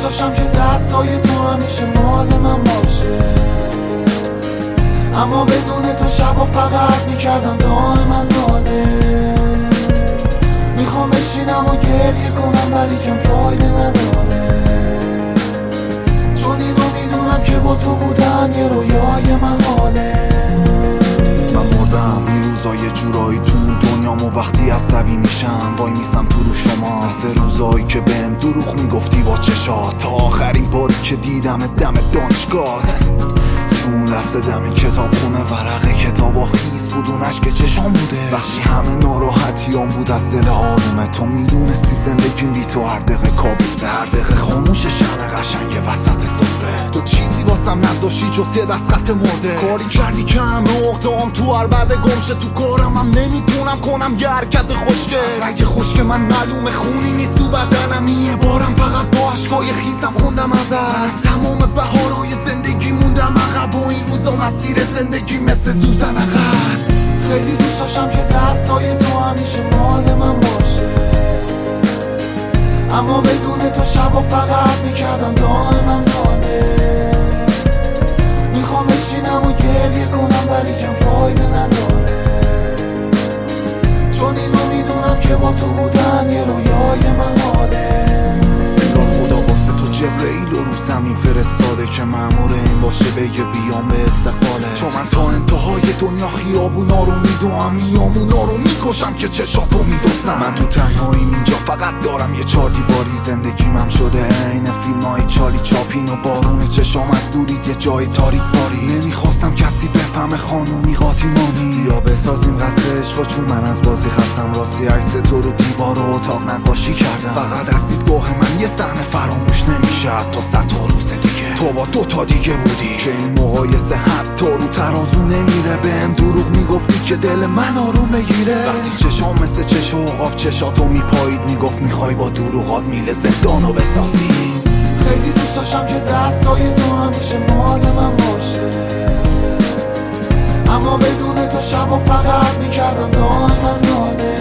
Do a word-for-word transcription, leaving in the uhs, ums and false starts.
داشتم که دستای تو همیشه مال من باشه، اما بدون تو شبا فقط میکردم دائما ناله. میخوام بشینم و گریه کنم ولی کم فایده نداره، چون اینو میدونم که با تو بودن یه رویای محاله. من مردم این روزا یه جورایی تو دنیام و وقتی عصبی میشم وای میسم تو رو شما، مثل روزایی که بهم دروغ میگفتی با چشات، تا آخرین باری که دیدم دم دانشگاهت. تو اون لحظه دم کتاب خونه ورقه کتاب و خیس بود اون عشق چشام بوده، وقتی همه ناراحتیام بود از دل آرومه. تو میدونستی زندگیم بی تو هر دقیقه کابوسه، هر دقیقه خاموش شمع قشنگ وسط سفره. تو چیزی واسم نذاشتی جز یه دست خط مرده، کاری کردی که همه عقده‌ام تو هر بعد گمشه. تو کارم هم نمیتونم کنم یه حرکت خوشگه، از رگ خشک من معلومه خونی نیست تو بدنم. یه بارم فقط با عشقای خیسم خوندم ازت، من از تمام بهارهای زندگی موندم عقب و این روزا مسیر زندگی مثل سوزن عقص. خیلی دوست داشتم که دستای تو همیشه مال من باشه، اما بدون تو شبا فقط میکردم دائما ناله. میخوام بشینم و گریه کنم ولی کم فایده نداره، چون اینو میدونم که با تو بودن یه رویای محاله. انگار خدا واسه تو جبرئیل رو رو زمین فرستاده که مأمور این باشه بگه بیام به استقباله، چون من تا انتهای دنیا خیابونا رو میدوام، میامونا رو میکشم که چشاتو میدوستم. من تو تنهاییم اینجا فقط دارم یه چار دیواری، زندگیم هم شده عین فیلمای چالی چاپین و بارون چشام از دورید یه جای تاریک باری. نمیخواستم کسی بفهمه خانومی قاطیمانی، یا بسازیم قصر عشقا چون من از بازی خستم. راستی عکس تو رو دیوار و اتاق نقاشی کردم، فقط از دیدگاه من یه صحنه فراموش نمیشه تا صد تا روز دیگه تو با دو تا دیگه بودی، که این مقایسه حتی رو ترازو نمیره. بهم دروغ میگفتی که دل من آروم بگیره، وقتی چشام مثل چش و عقاب چشاتو میپایید میگفت میخوای با دروغات میله زندانو بسازی. خیلی دوست داشتم که دستای تو همیشه مال من باشه، اما بدون تو شبا فقط میکردم دائما ناله.